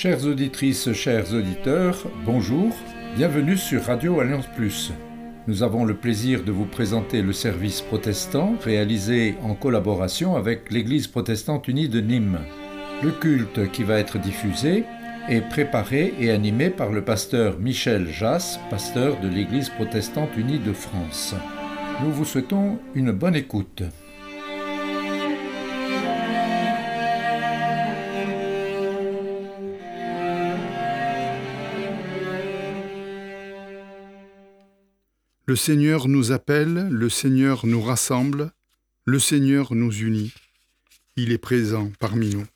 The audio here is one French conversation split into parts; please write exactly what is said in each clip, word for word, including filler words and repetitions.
Chères auditrices, chers auditeurs, bonjour, bienvenue sur Radio Alliance Plus. Nous avons le plaisir de vous présenter le service protestant réalisé en collaboration avec l'Église protestante unie de Nîmes. Le culte qui va être diffusé est préparé et animé par le pasteur Michel Jass, pasteur de l'Église protestante unie de France. Nous vous souhaitons une bonne écoute. Le Seigneur nous appelle, le Seigneur nous rassemble, le Seigneur nous unit. Il est présent parmi nous.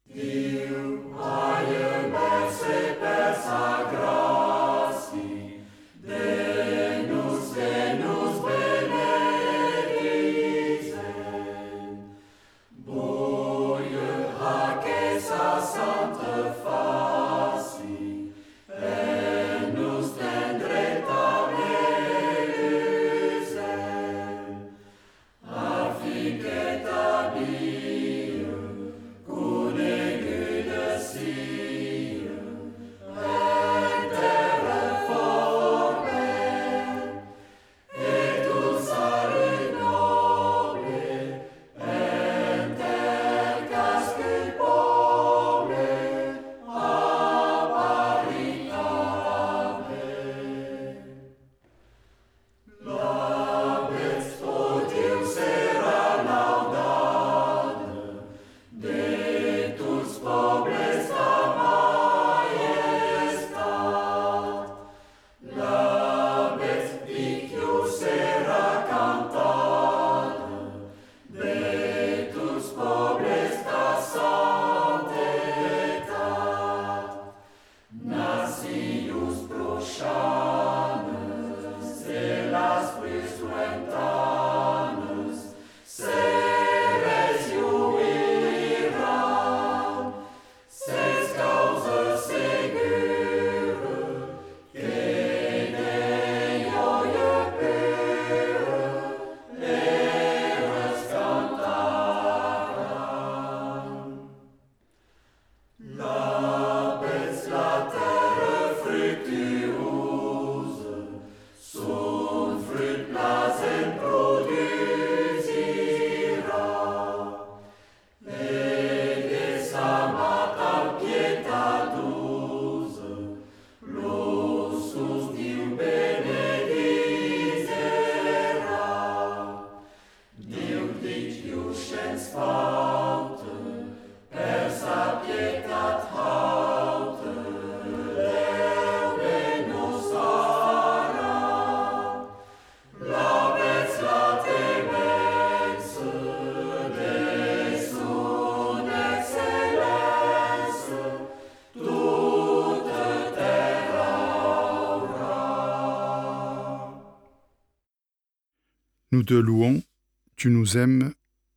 Nous te louons, tu nous aimes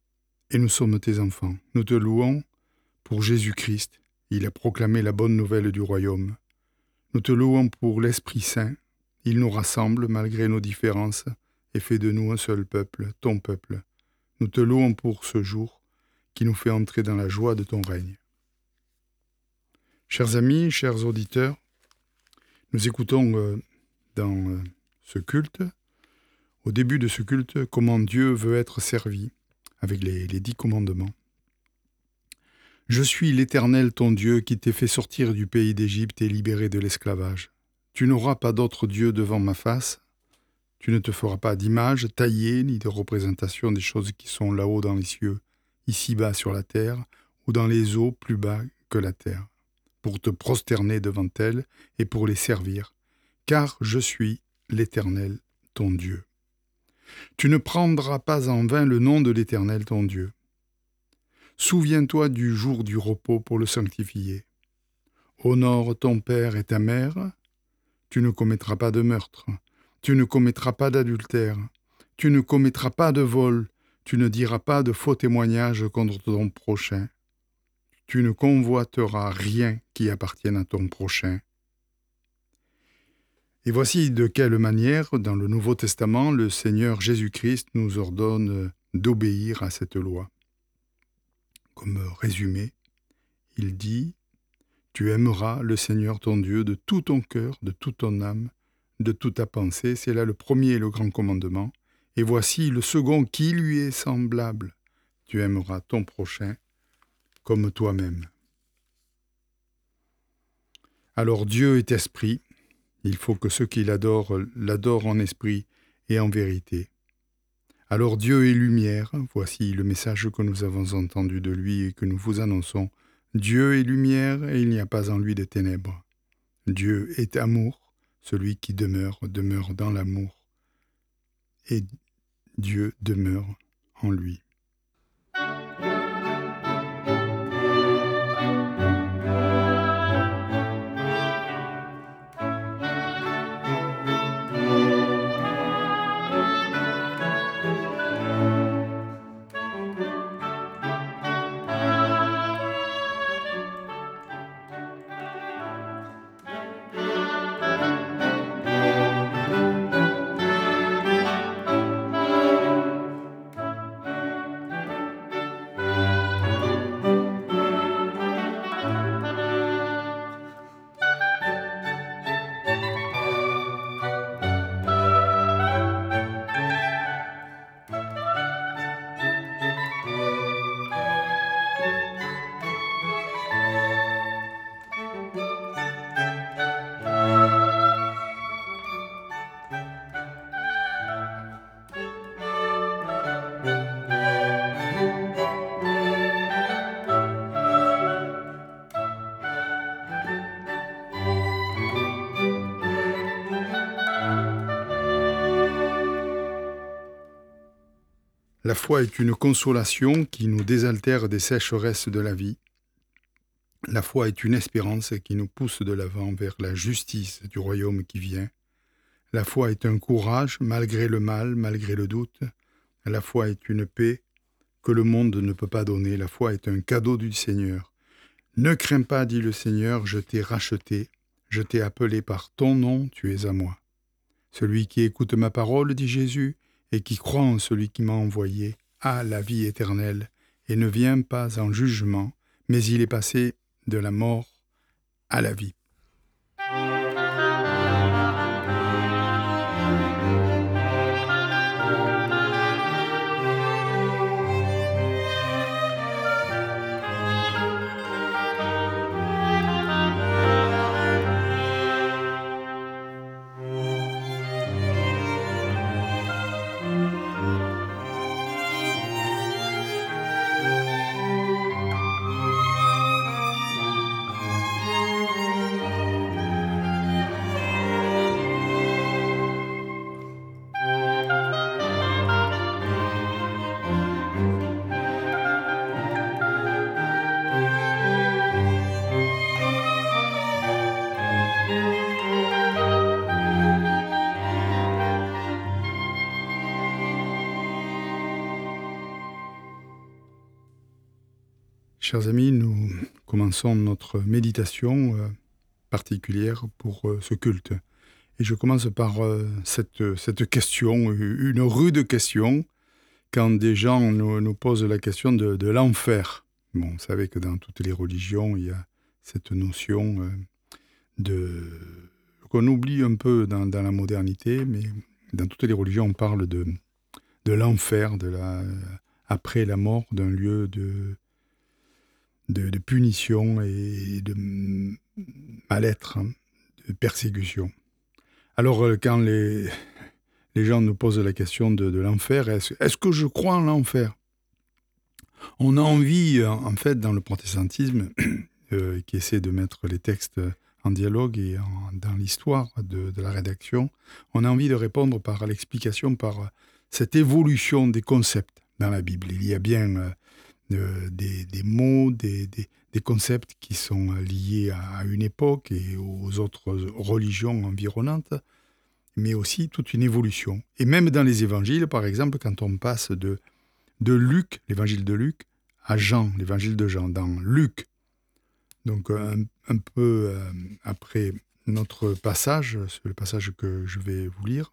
et nous sommes tes enfants. Nous te louons pour Jésus-Christ, il a proclamé la bonne nouvelle du royaume. Nous te louons pour l'Esprit Saint, il nous rassemble malgré nos différences et fait de nous un seul peuple, ton peuple. Nous te louons pour ce jour qui nous fait entrer dans la joie de ton règne. Chers amis, chers auditeurs, nous écoutons euh, dans euh, ce culte, au début de ce culte, comment Dieu veut être servi, avec les, les dix commandements. « Je suis l'Éternel ton Dieu qui t'ai fait sortir du pays d'Égypte et libéré de l'esclavage. Tu n'auras pas d'autre Dieu devant ma face. Tu ne te feras pas d'image taillée ni de représentation des choses qui sont là-haut dans les cieux, ici-bas sur la terre, ou dans les eaux plus bas que la terre, pour te prosterner devant elles et pour les servir, car je suis l'Éternel ton Dieu. Tu ne prendras pas en vain le nom de l'Éternel ton Dieu. Souviens-toi du jour du repos pour le sanctifier. Honore ton père et ta mère. Tu ne commettras pas de meurtre. Tu ne commettras pas d'adultère. Tu ne commettras pas de vol. Tu ne diras pas de faux témoignages contre ton prochain. Tu ne convoiteras rien qui appartienne à ton prochain. Et voici de quelle manière, dans le Nouveau Testament, le Seigneur Jésus-Christ nous ordonne d'obéir à cette loi. Comme résumé, il dit « Tu aimeras le Seigneur ton Dieu de tout ton cœur, de toute ton âme, de toute ta pensée. C'est là le premier et le grand commandement. Et voici le second qui lui est semblable. Tu aimeras ton prochain comme toi-même. Alors Dieu est esprit. Il faut que ceux qui l'adorent l'adorent en esprit et en vérité. Alors Dieu est lumière. Voici le message que nous avons entendu de lui et que nous vous annonçons. Dieu est lumière et il n'y a pas en lui de ténèbres. Dieu est amour. Celui qui demeure, demeure dans l'amour. Et Dieu demeure en lui. La foi est une consolation qui nous désaltère des sécheresses de la vie. La foi est une espérance qui nous pousse de l'avant vers la justice du royaume qui vient. La foi est un courage malgré le mal, malgré le doute. La foi est une paix que le monde ne peut pas donner. La foi est un cadeau du Seigneur. Ne crains pas, dit le Seigneur, je t'ai racheté, je t'ai appelé par ton nom, tu es à moi. Celui qui écoute ma parole, dit Jésus, et qui croit en celui qui m'a envoyé, a la vie éternelle, et ne vient pas en jugement, mais il est passé de la mort à la vie. Chers amis, nous commençons notre méditation euh, particulière pour euh, ce culte. Et je commence par euh, cette, cette question, une rude question, quand des gens nous, nous posent la question de, de l'enfer. Bon, vous savez que dans toutes les religions, il y a cette notion euh, de qu'on oublie un peu dans, dans la modernité, mais dans toutes les religions, on parle de, de l'enfer, de la, après la mort, d'un lieu de... De, de punition et de mal-être, hein, de persécution. Alors, quand les, les gens nous posent la question de, de l'enfer, est-ce, est-ce que je crois en l'enfer ? On a envie, en fait, dans le protestantisme, euh, qui essaie de mettre les textes en dialogue et en, dans l'histoire de, de la rédaction, on a envie de répondre par l'explication, par cette évolution des concepts dans la Bible. Il y a bien... Euh, Euh, des, des mots, des, des, des concepts qui sont liés à, à une époque et aux autres religions environnantes, mais aussi toute une évolution. Et même dans les évangiles, par exemple, quand on passe de, de Luc, l'évangile de Luc, à Jean, l'évangile de Jean, dans Luc, donc un, un peu euh, après notre passage, c'est le passage que je vais vous lire,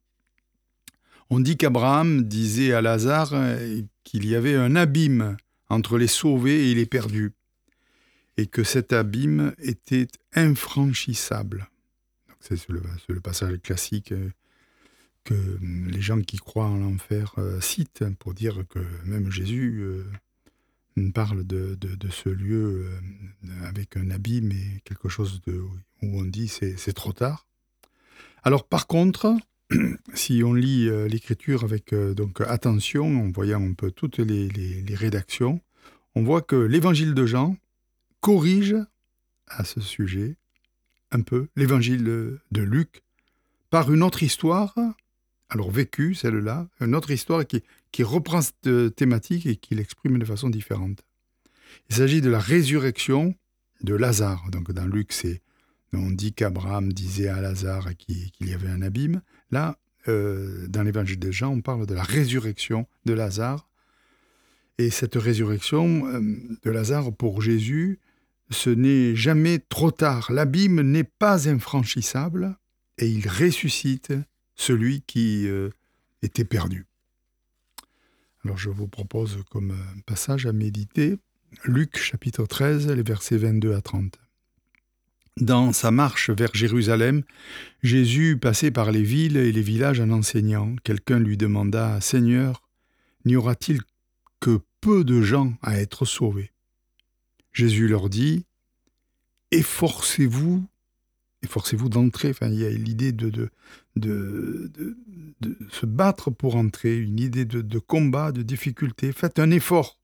on dit qu'Abraham disait à Lazare qu'il y avait un abîme entre les sauvés et les perdus. et que cet abîme était infranchissable. Donc c'est le, c'est le passage classique que les gens qui croient en l'enfer euh, citent pour dire que même Jésus euh, parle de, de, de ce lieu euh, avec un abîme et quelque chose de, où on dit c'est, c'est trop tard. Alors par contre, si on lit euh, l'écriture avec euh, donc attention, en voyant un peu toutes les, les, les rédactions, on voit que l'évangile de Jean corrige à ce sujet un peu l'évangile de Luc par une autre histoire, alors vécue celle-là, une autre histoire qui, qui reprend cette thématique et qui l'exprime de façon différente. Il s'agit de la résurrection de Lazare. Donc dans Luc, c'est, on dit qu'Abraham disait à Lazare qu'il, qu'il y avait un abîme. Là, euh, dans l'évangile de Jean, on parle de la résurrection de Lazare. Et cette résurrection euh, de Lazare pour Jésus, ce n'est jamais trop tard. L'abîme n'est pas infranchissable et il ressuscite celui qui euh, était perdu. Alors je vous propose comme passage à méditer Luc chapitre treize, les versets vingt-deux à trente. Dans sa marche vers Jérusalem, Jésus passait par les villes et les villages en enseignant. Quelqu'un lui demanda « Seigneur, n'y aura-t-il que peu de gens à être sauvés ?» Jésus leur dit « Efforcez-vous, efforcez-vous d'entrer. » Enfin, il y a l'idée de, de, de, de, de se battre pour entrer, une idée de, de combat, de difficulté. Faites un effort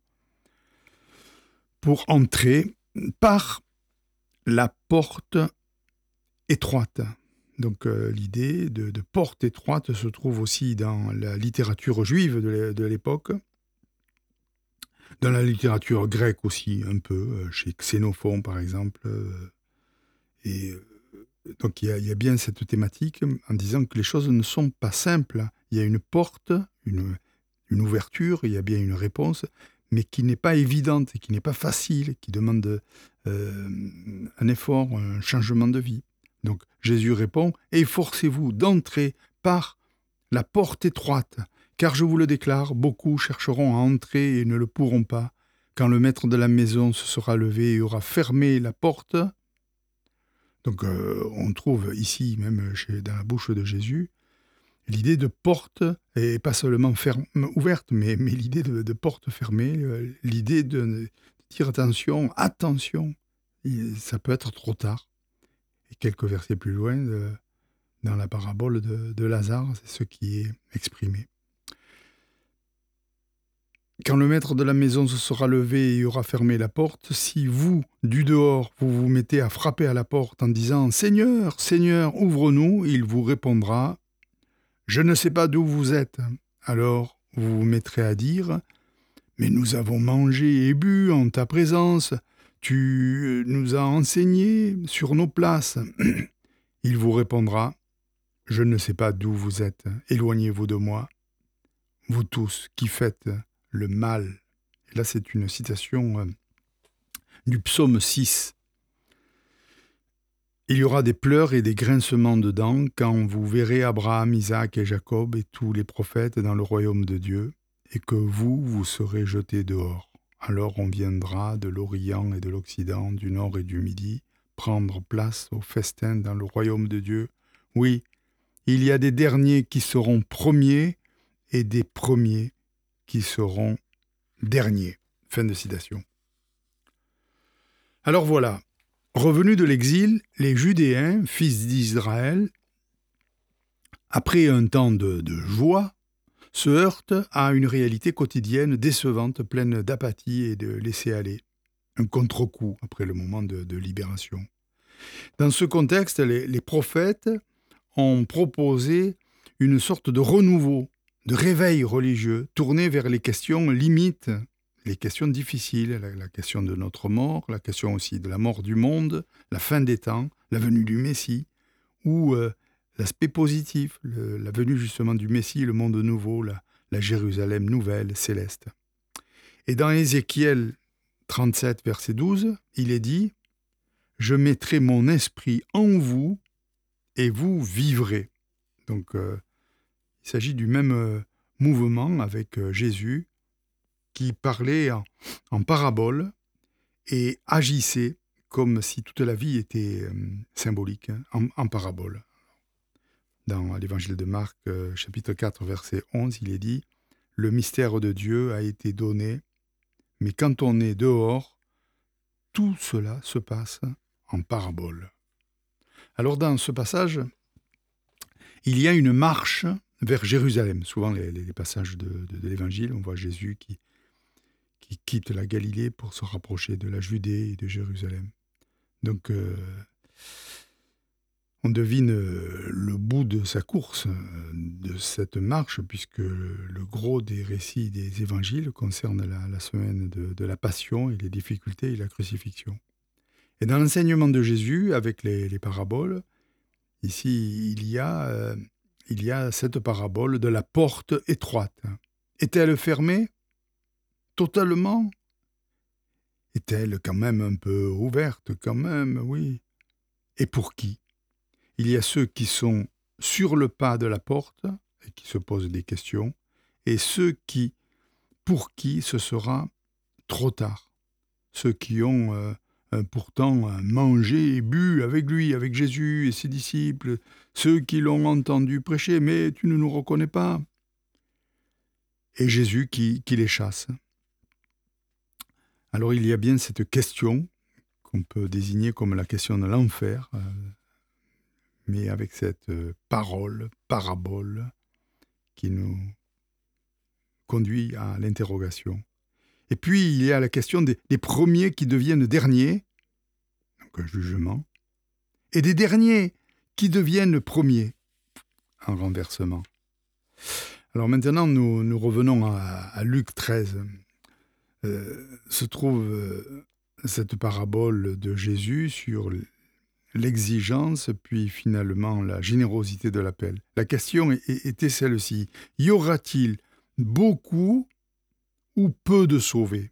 pour entrer par la porte étroite. Donc euh, l'idée de, de porte étroite se trouve aussi dans la littérature juive de l'époque, dans la littérature grecque aussi un peu, chez Xénophon par exemple. Et donc il y, a, il y a bien cette thématique en disant que les choses ne sont pas simples. Il y a une porte, une, une ouverture, il y a bien une réponse, mais qui n'est pas évidente, qui n'est pas facile, qui demande euh, un effort, un changement de vie. Donc Jésus répond « Efforcez-vous d'entrer par la porte étroite, car je vous le déclare, beaucoup chercheront à entrer et ne le pourront pas. Quand le maître de la maison se sera levé et aura fermé la porte, » donc euh, on trouve ici, même chez, dans la bouche de Jésus, l'idée de porte, et pas seulement ferme, ouverte, mais, mais l'idée de, de porte fermée, euh, l'idée de, de dire attention, attention, ça peut être trop tard. Et quelques versets plus loin, de, dans la parabole de, de Lazare, c'est ce qui est exprimé. Quand le maître de la maison se sera levé et aura fermé la porte, si vous, du dehors, vous vous mettez à frapper à la porte en disant « Seigneur, Seigneur, ouvre-nous », il vous répondra « Je ne sais pas d'où vous êtes ». Alors vous vous mettrez à dire « Mais nous avons mangé et bu en ta présence, tu nous as enseigné sur nos places ». Il vous répondra « Je ne sais pas d'où vous êtes, éloignez-vous de moi, vous tous qui faites le mal ». Et là, c'est une citation euh, du psaume six. Il y aura des pleurs et des grincements de dents quand vous verrez Abraham, Isaac et Jacob et tous les prophètes dans le royaume de Dieu, et que vous, vous serez jetés dehors. Alors on viendra de l'Orient et de l'Occident, du Nord et du Midi, prendre place au festin dans le royaume de Dieu. Oui, il y a des derniers qui seront premiers et des premiers qui seront derniers. Fin de citation. Alors voilà, revenus de l'exil, les Judéens, fils d'Israël, après un temps de, de joie, se heurtent à une réalité quotidienne décevante, pleine d'apathie et de laisser-aller. Un contre-coup après le moment de, de libération. Dans ce contexte, les, les prophètes ont proposé une sorte de renouveau, de réveil religieux, tourné vers les questions limites, les questions difficiles, la, la question de notre mort, la question aussi de la mort du monde, la fin des temps, la venue du Messie, ou euh, l'aspect positif, le, la venue justement du Messie, le monde nouveau, la, la Jérusalem nouvelle, céleste. Et dans Ézéchiel trente-sept, verset douze, il est dit « Je mettrai mon esprit en vous et vous vivrez ». Donc, euh, il s'agit du même euh, mouvement avec euh, Jésus qui parlait en, en parabole et agissait comme si toute la vie était euh, symbolique, hein, en, en parabole. Dans l'évangile de Marc, euh, chapitre quatre, verset onze, il est dit « Le mystère de Dieu a été donné, mais quand on est dehors, tout cela se passe en parabole. » Alors dans ce passage, il y a une marche vers Jérusalem. Souvent les, les passages de, de, de l'évangile, on voit Jésus qui, qui quitte la Galilée pour se rapprocher de la Judée et de Jérusalem. Donc euh, on devine le bout de sa course, de cette marche, puisque le gros des récits des évangiles concerne la, la semaine de, de la Passion et les difficultés et la crucifixion. Et dans l'enseignement de Jésus, avec les, les paraboles, ici, il y, a, euh, il y a cette parabole de la porte étroite. Est-elle fermée? Totalement? Est-elle quand même un peu ouverte? Quand même, oui. Et pour qui? Il y a ceux qui sont sur le pas de la porte et qui se posent des questions, et ceux qui, pour qui ce sera trop tard. Ceux qui ont euh, pourtant mangé et bu avec lui, avec Jésus et ses disciples, ceux qui l'ont entendu prêcher, mais tu ne nous reconnais pas. Et Jésus qui, qui les chasse. Alors il y a bien cette question qu'on peut désigner comme la question de l'enfer, euh, mais avec cette parole, parabole, qui nous conduit à l'interrogation. Et puis, il y a la question des, des premiers qui deviennent derniers, donc un jugement, et des derniers qui deviennent premiers, un renversement. Alors maintenant, nous, nous revenons à, à Luc treize. Euh, se trouve euh, cette parabole de Jésus sur l'exigence, puis finalement la générosité de l'appel. La question était celle-ci. Y aura-t-il beaucoup ou peu de sauvés?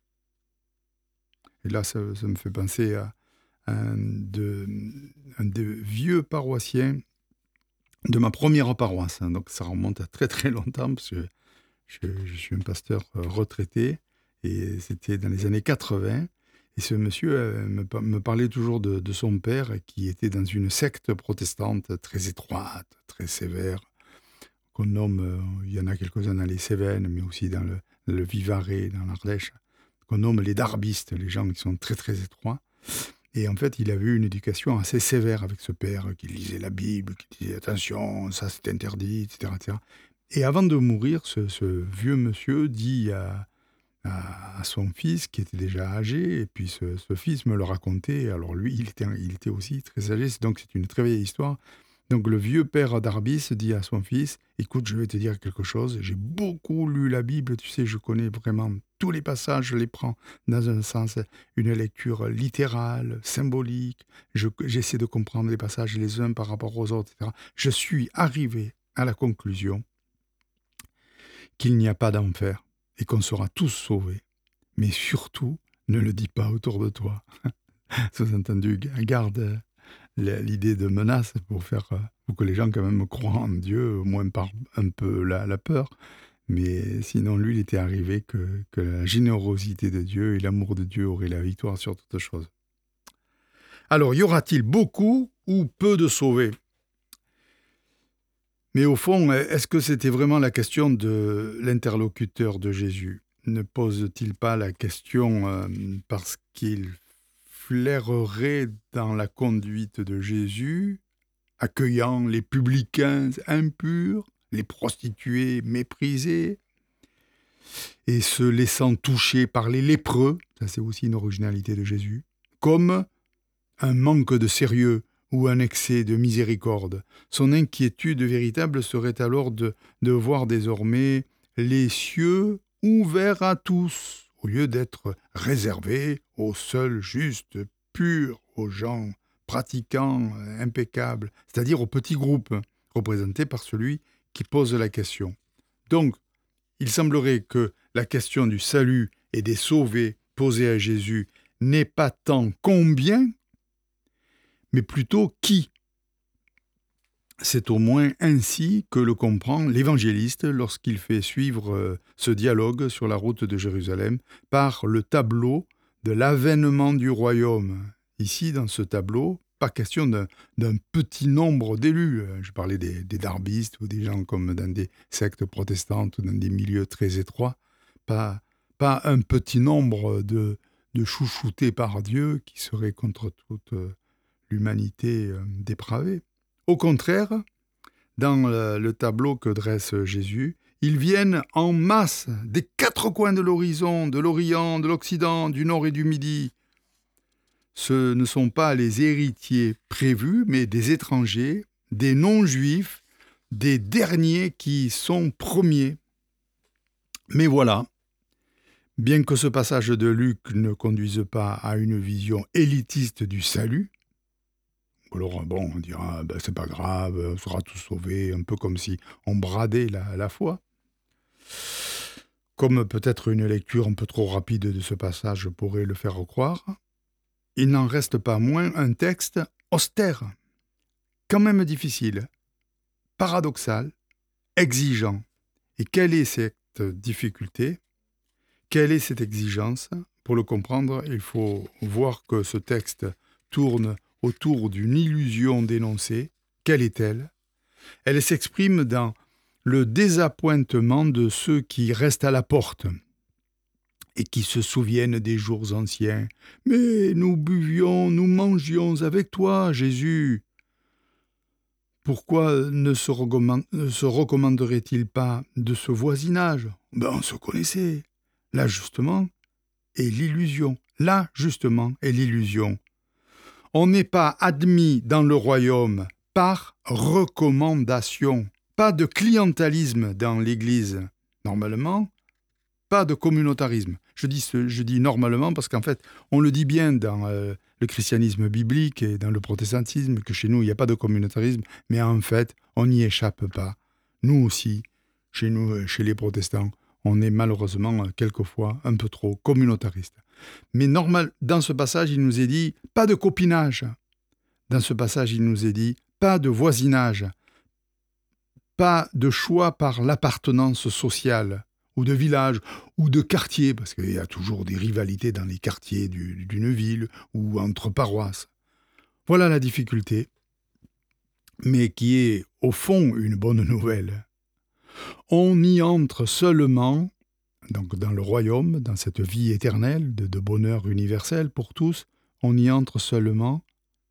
Et là, ça, ça me fait penser à un de, un de vieux paroissiens de ma première paroisse. Donc ça remonte à très très longtemps, parce que je, je suis un pasteur retraité, et c'était dans les années quatre-vingts. Et ce monsieur euh, me, me parlait toujours de, de son père, qui était dans une secte protestante très étroite, très sévère, qu'on nomme, euh, il y en a quelques-uns dans les Cévennes, mais aussi dans le, le Vivarais, dans l'Ardèche, qu'on nomme les darbistes, les gens qui sont très très étroits. Et en fait, il avait eu une éducation assez sévère avec ce père, qui lisait la Bible, qui disait « attention, ça c'est interdit », et cetera, et cetera. Et avant de mourir, ce, ce vieux monsieur dit à... à son fils qui était déjà âgé, et puis ce, ce fils me le racontait. Alors lui, il était, il était aussi très âgé, donc c'est une très vieille histoire. Donc le vieux père d'Arbis dit à son fils « Écoute, je vais te dire quelque chose, j'ai beaucoup lu la Bible, tu sais, je connais vraiment tous les passages, je les prends dans un sens, une lecture littérale, symbolique, je, j'essaie de comprendre les passages les uns par rapport aux autres, et cetera. Je suis arrivé à la conclusion qu'il n'y a pas d'enfer, et qu'on sera tous sauvés. Mais surtout, ne le dis pas autour de toi. » Sous-entendu, garde l'idée de menace pour, faire, pour que les gens quand même croient en Dieu, au moins par un peu la, la peur. Mais sinon, lui, il était arrivé que, que la générosité de Dieu et l'amour de Dieu auraient la victoire sur toute chose. Alors, y aura-t-il beaucoup ou peu de sauvés? Mais au fond, est-ce que c'était vraiment la question de l'interlocuteur de Jésus? Ne pose-t-il pas la question euh, parce qu'il flairerait dans la conduite de Jésus, accueillant les publicains impurs, les prostituées méprisées, et se laissant toucher par les lépreux, ça c'est aussi une originalité de Jésus, comme un manque de sérieux ou un excès de miséricorde. Son inquiétude véritable serait alors de, de voir désormais les cieux ouverts à tous, au lieu d'être réservés aux seuls justes, purs, aux gens pratiquants, impeccables, c'est-à-dire aux petits groupes, représentés par celui qui pose la question. Donc, il semblerait que la question du salut et des sauvés posée à Jésus n'est pas tant combien, mais plutôt qui. C'est au moins ainsi que le comprend l'évangéliste lorsqu'il fait suivre ce dialogue sur la route de Jérusalem par le tableau de l'avènement du royaume. Ici, dans ce tableau, pas question d'un, d'un petit nombre d'élus. Je parlais des, des darbistes ou des gens comme dans des sectes protestantes ou dans des milieux très étroits. Pas, pas un petit nombre de, de chouchoutés par Dieu qui seraient contre toute l'humanité euh, dépravée. Au contraire, dans le, le tableau que dresse Jésus, ils viennent en masse des quatre coins de l'horizon, de l'Orient, de l'Occident, du Nord et du Midi. Ce ne sont pas les héritiers prévus, mais des étrangers, des non-juifs, des derniers qui sont premiers. Mais voilà, bien que ce passage de Luc ne conduise pas à une vision élitiste du salut, alors bon, on dira, ben, c'est pas grave, on sera tous sauvés, un peu comme si on bradait la, la foi. Comme peut-être une lecture un peu trop rapide de ce passage pourrait le faire croire, il n'en reste pas moins un texte austère, quand même difficile, paradoxal, exigeant. Et quelle est cette difficulté ? Quelle est cette exigence ? Pour le comprendre, il faut voir que ce texte tourne autour d'une illusion dénoncée. Quelle est-elle ? Elle s'exprime dans le désappointement de ceux qui restent à la porte et qui se souviennent des jours anciens. « Mais nous buvions, nous mangions avec toi, Jésus. » Pourquoi ne se, recommande, ne se recommanderait-il pas de ce voisinage ? Ben, on se connaissait. Là, justement, est l'illusion. Là, justement, est l'illusion. On n'est pas admis dans le royaume par recommandation. Pas de clientélisme dans l'Église. Normalement, pas de communautarisme. Je dis, ce, je dis normalement parce qu'en fait, on le dit bien dans euh, le christianisme biblique et dans le protestantisme que chez nous, il n'y a pas de communautarisme, mais en fait, on n'y échappe pas. Nous aussi, chez nous, chez les protestants, on est malheureusement quelquefois un peu trop communautariste. Mais normal, dans ce passage, il nous est dit pas de copinage. Dans ce passage, il nous est dit pas de voisinage, pas de choix par l'appartenance sociale, ou de village, ou de quartier, parce qu'il y a toujours des rivalités dans les quartiers du, d'une ville, ou entre paroisses. Voilà la difficulté, mais qui est au fond une bonne nouvelle. On y entre seulement, donc dans le royaume, dans cette vie éternelle de, de bonheur universel pour tous, on y entre seulement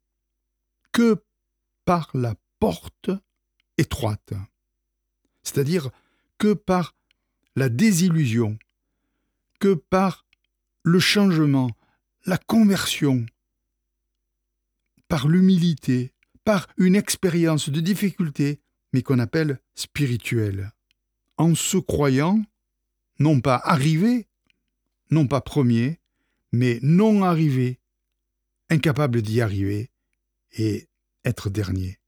que par la porte étroite, c'est-à-dire que par la désillusion, que par le changement, la conversion, par l'humilité, par une expérience de difficulté, mais qu'on appelle spirituelle. En se croyant, non pas arrivé, non pas premier, mais non arrivé, incapable d'y arriver et être dernier,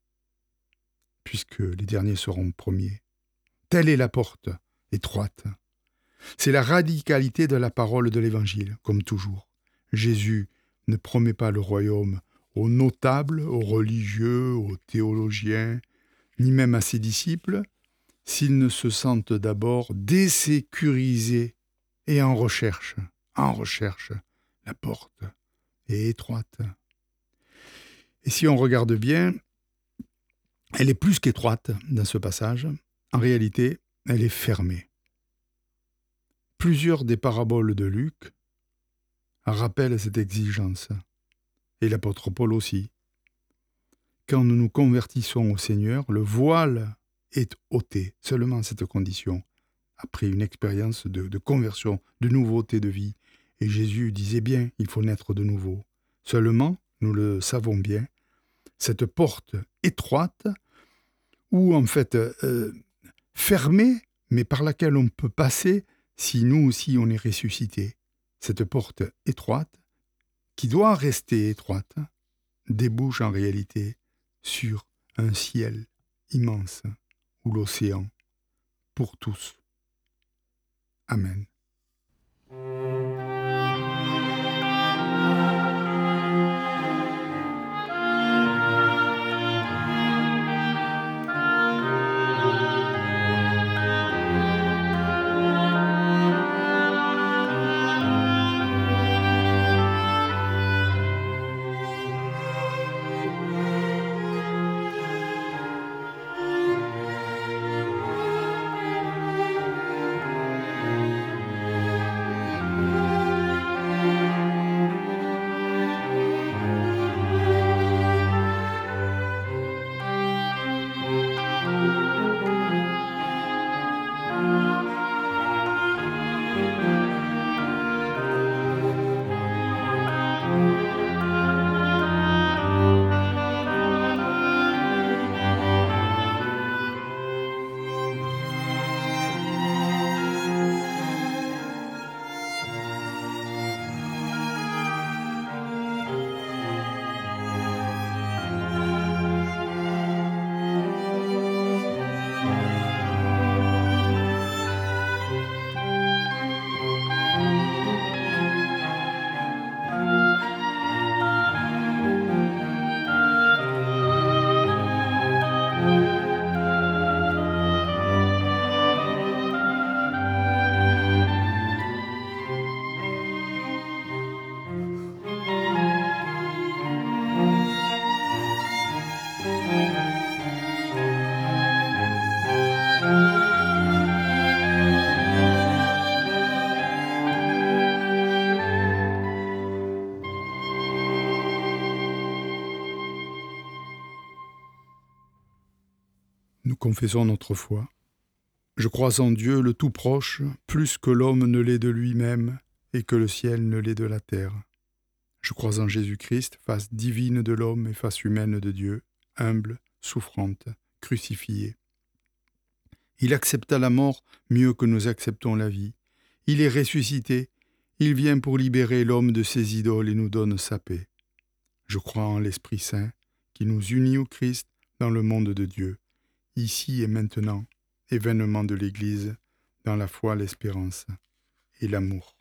puisque les derniers seront premiers. Telle est la porte étroite. C'est la radicalité de la parole de l'Évangile, comme toujours. Jésus ne promet pas le royaume aux notables, aux religieux, aux théologiens, ni même à ses disciples, s'ils ne se sentent d'abord désécurisés et en recherche, en recherche, la porte est étroite. Et si on regarde bien, elle est plus qu'étroite dans ce passage. En réalité, elle est fermée. Plusieurs des paraboles de Luc rappellent cette exigence, et l'apôtre Paul aussi. Quand nous nous convertissons au Seigneur, le voile est ôté, seulement à cette condition, après une expérience de, de conversion, de nouveauté de vie. Et Jésus disait bien, il faut naître de nouveau. Seulement, nous le savons bien, cette porte étroite, ou en fait euh, fermée, mais par laquelle on peut passer si nous aussi on est ressuscité. Cette porte étroite, qui doit rester étroite, débouche en réalité sur un ciel immense ou l'océan pour tous. Amen. nous confessons notre foi. Je crois en Dieu le Tout-Proche, plus que l'homme ne l'est de lui-même et que le ciel ne l'est de la terre. Je crois en Jésus-Christ, face divine de l'homme et face humaine de Dieu, humble, souffrante, crucifiée. Il accepta la mort mieux que nous acceptons la vie. Il est ressuscité. Il vient pour libérer l'homme de ses idoles et nous donne sa paix. Je crois en l'Esprit Saint qui nous unit au Christ dans le monde de Dieu, ici et maintenant, événement de l'Église, dans la foi, l'espérance et l'amour.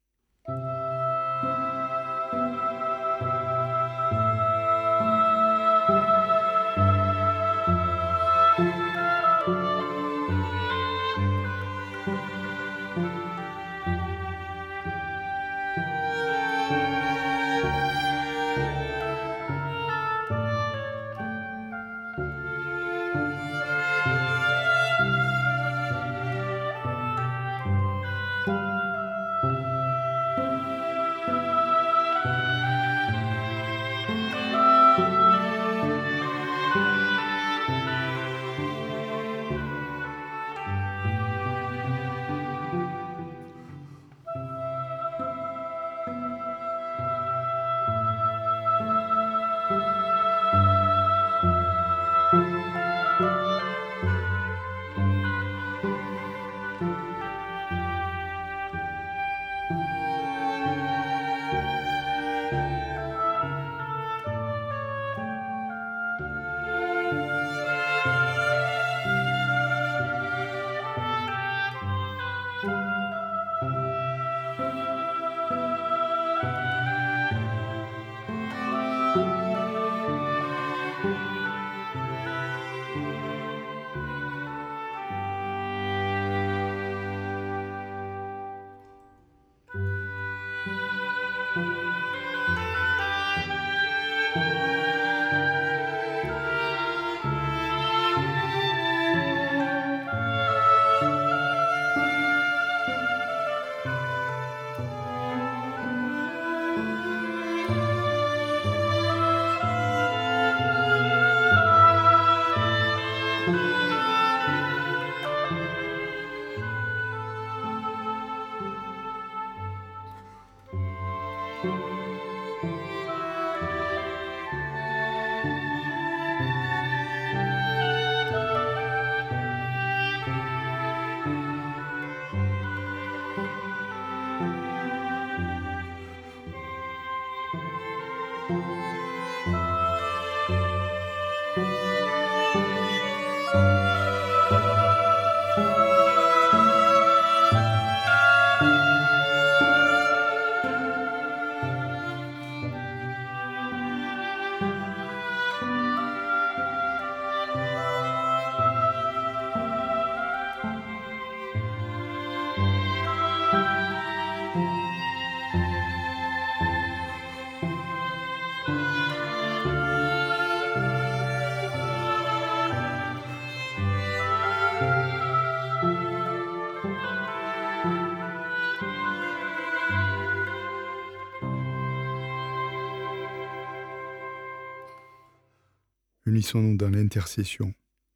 Unissons-nous dans l'intercession.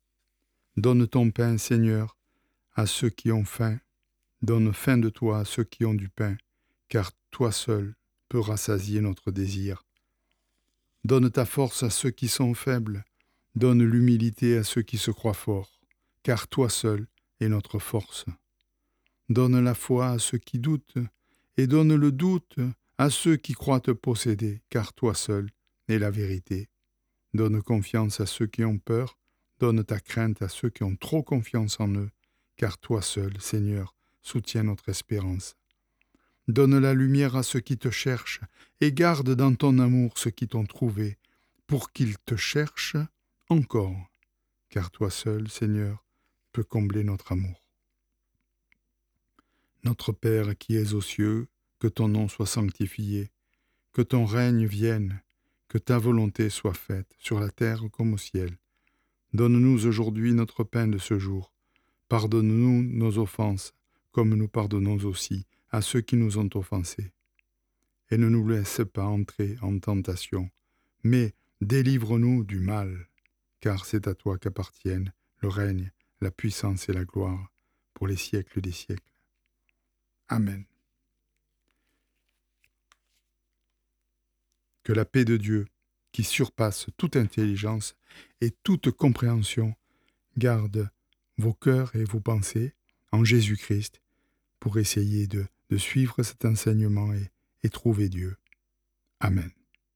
Donne ton pain, Seigneur, à ceux qui ont faim. Donne faim de toi à ceux qui ont du pain, car toi seul peux rassasier notre désir. Donne ta force à ceux qui sont faibles. Donne l'humilité à ceux qui se croient forts, car toi seul est notre force. Donne la foi à ceux qui doutent, et donne le doute à ceux qui croient te posséder, car toi seul est la vérité. Donne confiance à ceux qui ont peur, donne ta crainte à ceux qui ont trop confiance en eux, car toi seul, Seigneur, soutiens notre espérance. Donne la lumière à ceux qui te cherchent, et garde dans ton amour ceux qui t'ont trouvé, pour qu'ils te cherchent encore, car toi seul, Seigneur, peux combler notre amour. Notre Père qui es aux cieux, que ton nom soit sanctifié, que ton règne vienne, que ta volonté soit faite, sur la terre comme au ciel. Donne-nous aujourd'hui notre pain de ce jour. Pardonne-nous nos offenses, comme nous pardonnons aussi à ceux qui nous ont offensés. Et ne nous laisse pas entrer en tentation, mais délivre-nous du mal, car c'est à toi qu'appartiennent le règne, la puissance et la gloire pour les siècles des siècles. Amen. Que la paix de Dieu, qui surpasse toute intelligence et toute compréhension, garde vos cœurs et vos pensées en Jésus-Christ pour essayer de, de suivre cet enseignement et, et trouver Dieu. Amen.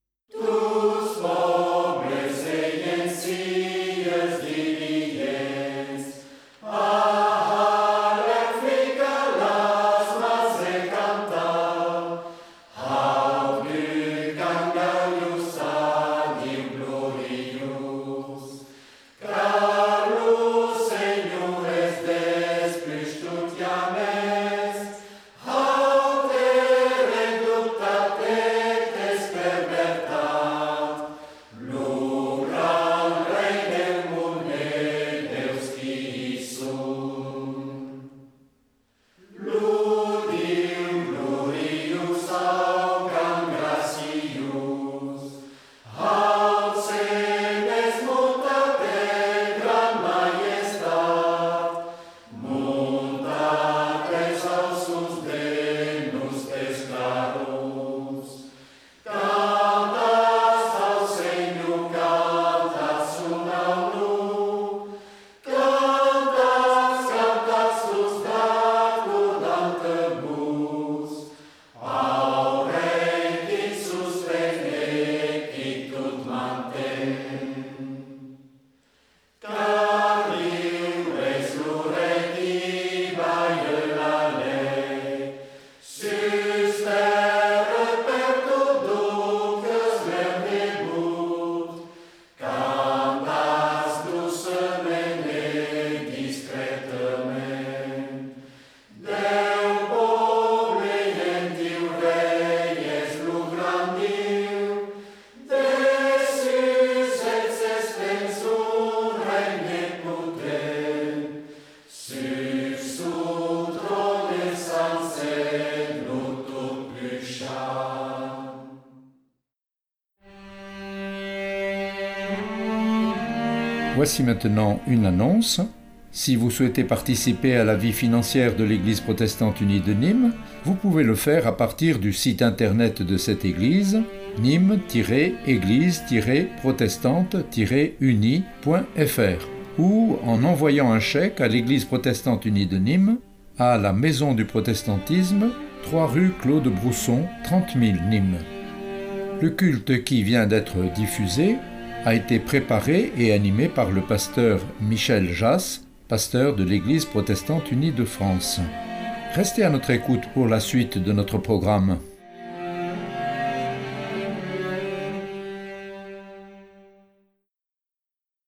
Voici maintenant une annonce. Si vous souhaitez participer à la vie financière de l'Église protestante unie de Nîmes, vous pouvez le faire à partir du site internet de cette église, nîmes tiret église tiret protestante tiret unie point f r, ou en envoyant un chèque à l'Église protestante unie de Nîmes, à la Maison du Protestantisme, trois rue Claude Brousson, trente mille Nîmes. Le culte qui vient d'être diffusé a été préparé et animé par le pasteur Michel Jass, pasteur de l'Église protestante unie de France. Restez à notre écoute pour la suite de notre programme.